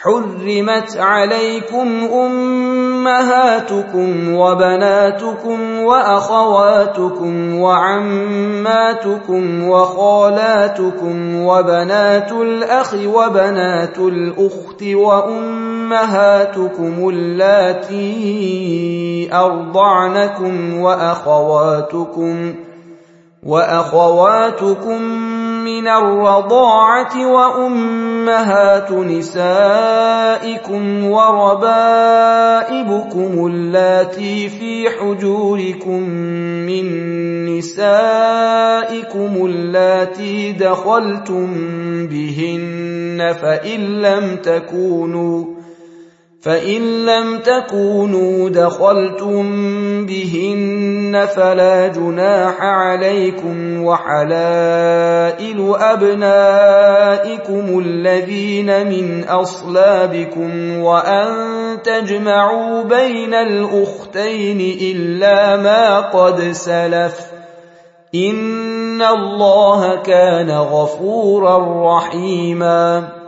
حرمت عليكم أمهاتكم وبناتكم وأخواتكم وعماتكم وخالاتكم وبنات الأخ وبنات الأخت وأمهاتكم اللاتي أرضعنكم وأخواتكم من الرضاعة وأمهات نسائكم وربائبكم اللاتي في حجوركم من نسائكم اللاتي دخلتم بهن فإن لم تكونوا دخلتم بهن فلا جناح عليكم وحلائل أبنائكم الذين من أصلابكم وأن تجمعوا بين الأختين إلا ما قد سلف إن الله كان غفورا رحيما